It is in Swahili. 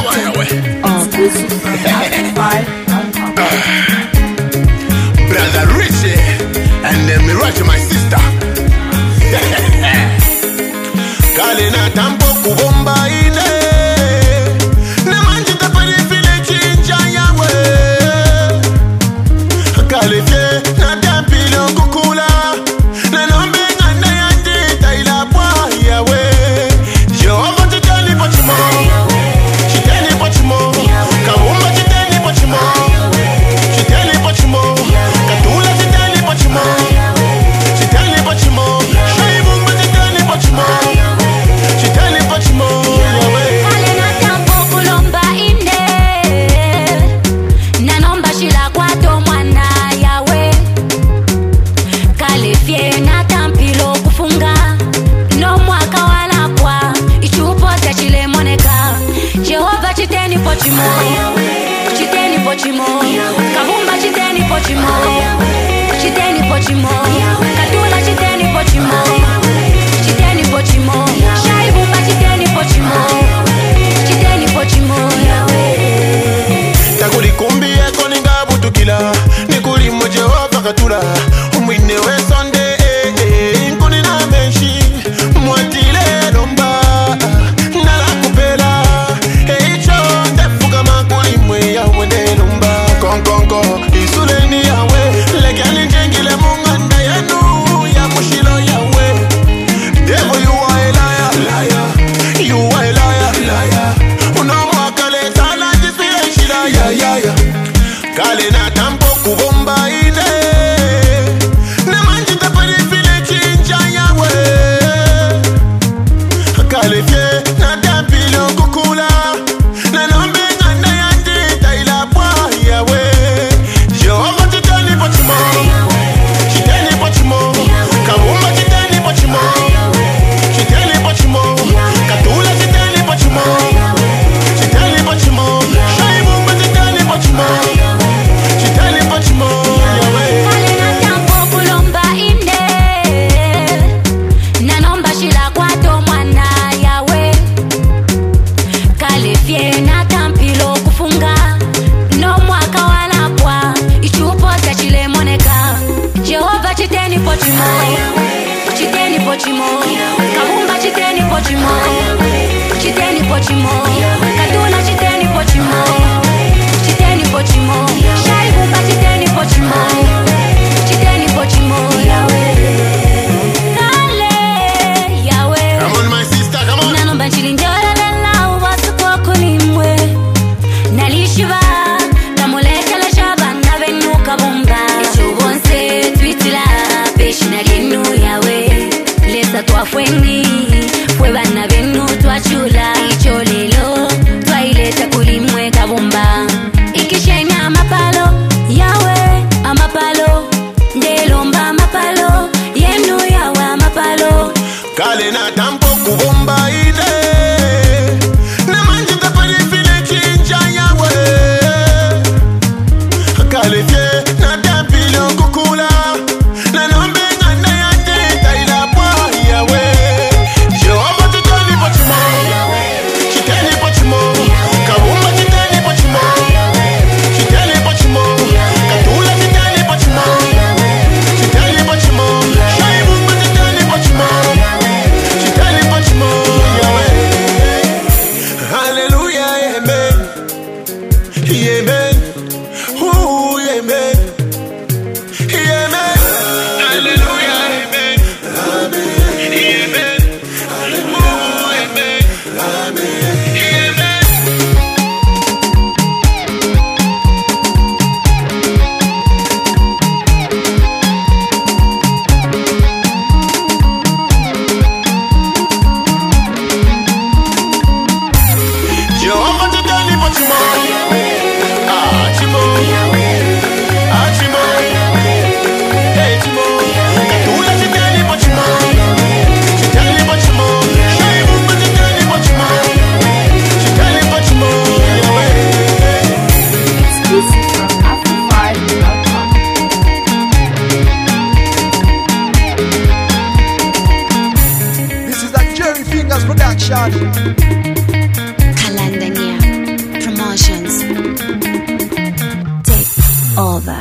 Brother Richie, and then me right to my sister. Kalina tampo kubomba ine. Nemanji tapari file chinja yawe. Kalifye na tampilo kukula. Na nombe ngana yandi taila pwa yawe. Jehova chitani pochimo. Chitani pochimo. Kawumba chitani pochimo. Chitani pochimo. Katula chitani pochimo. Chitani pochimo. Shaibumba chitani pochimo. Chitani pochimo yawe. Kalina tampo kulomba ine. Na nomba shila kwato mwana yawe. Kalifye na tampilo kufunga. No mwaka wala kwa. Ichupo za chile moneka. Jehova chiteni pochimo. Chiteni pochimo. Kabumba chiteni pochimo. Chiteni pochimo. Katula chiteni pochimo. Chiteni pochimo. Shaibumba chiteni pochimo. Chiteni pochimo Takuli kumbi eko ningabu tukila. Nikuli mo Jehova katula. Umwine we sonde nkuni na menshi. Mwatile lomba. Nala kupela. Eicho ndefuga makuli mwe ya wende lomba. Konkonko isuleni yawe. Lekani jengile munganda yanu. Ya mushilo yawe. Devil you are a liar, liar. You are a liar, liar. Unomwakale sana jisile shila ya ya ya. Kalina tampo kubomba ine. Nemanji tapari file chinja yawe. Kalifye na tampilo kukula. Na nombe nganda yandi taila pwa yawe. Jehova chitani pochimo. Chitani pochimo. Kawumba chitani pochimo. Chitani pochimo. Katula chitani pochimo. Chitani pochimo. Shaibumba chitani pochimo. Chitani pochimo yawe. Kalina tampo kulomba ine. Na nomba shila kwato mwana yawe. Kalifye na tampilo kufunga. No mwaka wala kwa. Ichupo za chile moneka. Jehova chiteni pochimo. Chiteni pochimo. Kabumba chiteni pochimo. Chiteni pochimo. Katula chiteni pochimo. Chiteni pochimo. Shaibumba chiteni pochimo. Chiteni pochimo yawe. Kale yawe. Come on my sister, come on. Nanomba chilinjora lela uwasuko kulimwe. Nalishiba kamulekela shaba nabenuka bomba. Echubonse twitila peshina linu yawe. Lesa twafweni fwe bana benu twachula. Icho lelo twaileta kulimwe kabomba. Ikishenya amapalo yawe amapalo. Ndelomba amapalo yenu yawe amapalo. Kalina tampo kubomba ine. Nemanji tapari file chinja yawe. Kalifye na tampilo kukula. Na nombe nganda yandi taila pwa yawe. Jehova chitani pochimo. Chitani pochimo. Kawumba chitani pochimo. Chitani pochimo. Katula chitani pochimo. Chitani pochimo. Shaibumba chitani pochimo. Chitani pochimo yawe. Hallelujah, amen. Amen. Ooh, amen. Amen. Hallelujah, amen. Amen. Ooh, amen. Amen. Jehova chitani pochimo. Chimo. Chimo. Hey chimo. Katula chitani pochimo. Chitani pochimo. Shaibumba chitani pochimo. Chitani pochimo yawe. Exclusive from Afro5.com. This is a Jerry Fingers production. Kalandania. over.